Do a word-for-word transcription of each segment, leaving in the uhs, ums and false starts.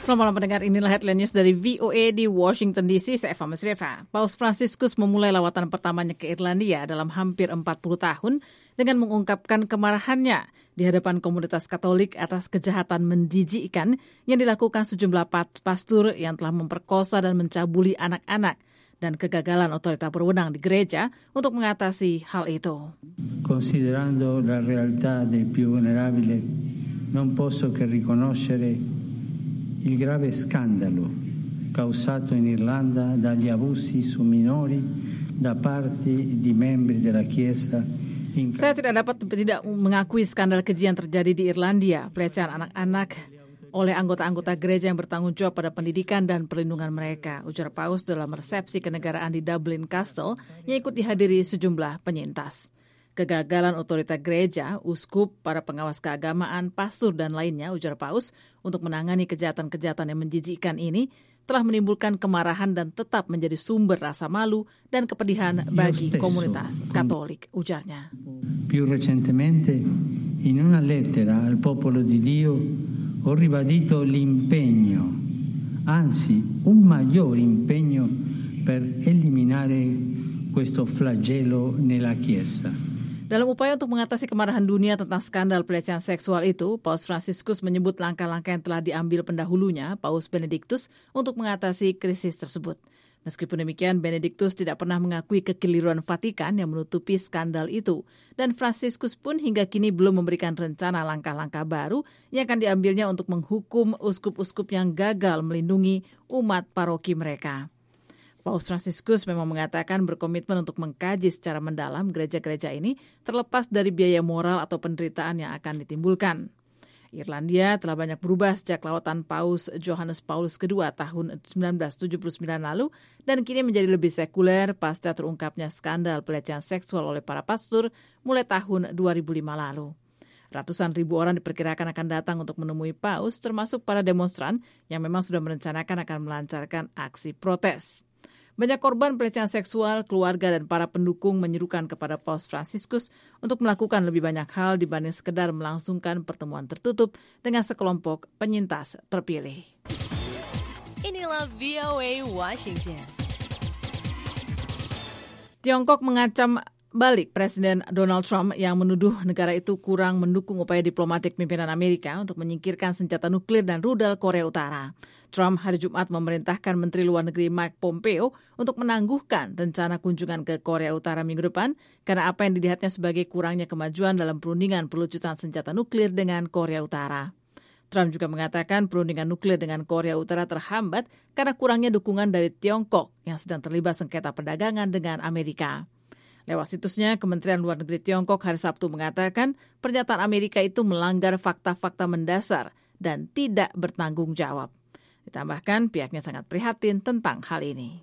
Selamat malam pendengar, inilah headline news dari V O A di Washington D C. Saya Eva Masreva. Paus Fransiskus memulai lawatan pertamanya ke Irlandia dalam hampir empat puluh tahun dengan mengungkapkan kemarahannya di hadapan komunitas Katolik atas kejahatan menjijikkan yang dilakukan sejumlah pastor yang telah memperkosa dan mencabuli anak-anak dan kegagalan otoritas berwenang di gereja untuk mengatasi hal itu. Considerando la realtà dei più vulnerabili, non posso che riconoscere il grave scandalo causato in Irlanda dagli abusi su minori da parte di membri della Chiesa. Saya tidak dapat tidak mengakui skandal keji yang terjadi di Irlandia, pelecehan anak-anak oleh anggota-anggota gereja yang bertanggung jawab pada pendidikan dan perlindungan mereka, ujar Paus dalam resepsi kenegaraan di Dublin Castle yang ikut dihadiri sejumlah penyintas. Kegagalan otoritas gereja, uskup, para pengawas keagamaan, pastor dan lainnya, ujar Paus, untuk menangani kejahatan-kejahatan yang menjijikkan ini telah menimbulkan kemarahan dan tetap menjadi sumber rasa malu dan kepedihan bagi komunitas Katolik, ujarnya. Più recentemente, in una lettera al popolo di Dio, ho ribadito l'impegno, anzi un maggiore impegno per eliminare questo flagello nella Chiesa. Dalam upaya untuk mengatasi kemarahan dunia tentang skandal pelecehan seksual itu, Paus Fransiskus menyebut langkah-langkah yang telah diambil pendahulunya, Paus Benediktus, untuk mengatasi krisis tersebut. Meskipun demikian, Benediktus tidak pernah mengakui kekeliruan Vatikan yang menutupi skandal itu. Dan Fransiskus pun hingga kini belum memberikan rencana langkah-langkah baru yang akan diambilnya untuk menghukum uskup-uskup yang gagal melindungi umat paroki mereka. Paus Fransiskus memang mengatakan berkomitmen untuk mengkaji secara mendalam gereja-gereja ini terlepas dari biaya moral atau penderitaan yang akan ditimbulkan. Irlandia telah banyak berubah sejak lawatan Paus Johannes Paulus kedua tahun seribu sembilan ratus tujuh puluh sembilan lalu dan kini menjadi lebih sekuler pasca terungkapnya skandal pelecehan seksual oleh para pastor mulai tahun dua ribu lima lalu. Ratusan ribu orang diperkirakan akan datang untuk menemui Paus, termasuk para demonstran yang memang sudah merencanakan akan melancarkan aksi protes. Banyak korban pelecehan seksual, keluarga dan para pendukung menyerukan kepada Paus Fransiskus untuk melakukan lebih banyak hal dibanding sekedar melangsungkan pertemuan tertutup dengan sekelompok penyintas terpilih. Inilah V O A Washington. Tiongkok mengacam balik Presiden Donald Trump yang menuduh negara itu kurang mendukung upaya diplomatik pimpinan Amerika untuk menyingkirkan senjata nuklir dan rudal Korea Utara. Trump hari Jumat memerintahkan Menteri Luar Negeri Mike Pompeo untuk menangguhkan rencana kunjungan ke Korea Utara minggu depan karena apa yang dilihatnya sebagai kurangnya kemajuan dalam perundingan pelucutan senjata nuklir dengan Korea Utara. Trump juga mengatakan perundingan nuklir dengan Korea Utara terhambat karena kurangnya dukungan dari Tiongkok yang sedang terlibat sengketa perdagangan dengan Amerika. Lewat situsnya, Kementerian Luar Negeri Tiongkok hari Sabtu mengatakan pernyataan Amerika itu melanggar fakta-fakta mendasar dan tidak bertanggung jawab. Ditambahkan, pihaknya sangat prihatin tentang hal ini.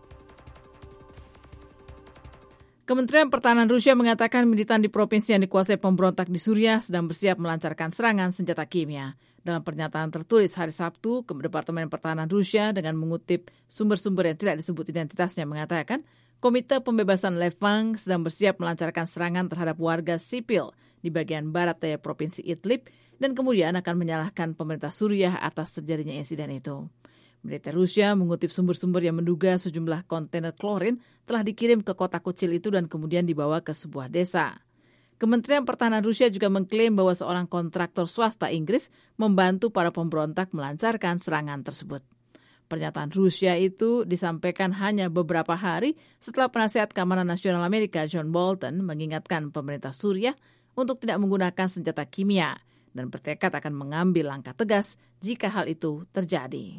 Kementerian Pertahanan Rusia mengatakan militan di provinsi yang dikuasai pemberontak di Suriah sedang bersiap melancarkan serangan senjata kimia. Dalam pernyataan tertulis hari Sabtu, Departemen Pertahanan Rusia dengan mengutip sumber-sumber yang tidak disebut identitasnya mengatakan, Komite Pembebasan Levang sedang bersiap melancarkan serangan terhadap warga sipil di bagian barat daya Provinsi Idlib dan kemudian akan menyalahkan pemerintah Suriah atas terjadinya insiden itu. Militer Rusia mengutip sumber-sumber yang menduga sejumlah kontainer klorin telah dikirim ke kota kecil itu dan kemudian dibawa ke sebuah desa. Kementerian Pertahanan Rusia juga mengklaim bahwa seorang kontraktor swasta Inggris membantu para pemberontak melancarkan serangan tersebut. Pernyataan Rusia itu disampaikan hanya beberapa hari setelah penasihat Keamanan Nasional Amerika John Bolton mengingatkan pemerintah Suriah untuk tidak menggunakan senjata kimia dan bertekad akan mengambil langkah tegas jika hal itu terjadi.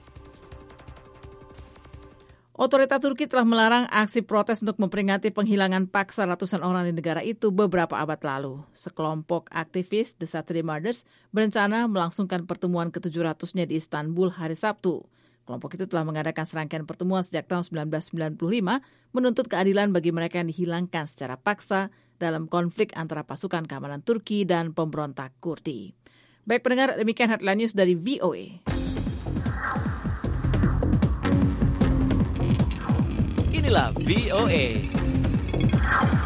Otoritas Turki telah melarang aksi protes untuk memperingati penghilangan paksa ratusan orang di negara itu beberapa abad lalu. Sekelompok aktivis The Saturday Martyrs berencana melangsungkan pertemuan ke tujuh ratusnya di Istanbul hari Sabtu. Kelompok itu telah mengadakan serangkaian pertemuan sejak tahun seribu sembilan ratus sembilan puluh lima menuntut keadilan bagi mereka yang dihilangkan secara paksa dalam konflik antara pasukan keamanan Turki dan pemberontak Kurdi. Baik pendengar, demikian headline news dari V O A. Inilah V O A.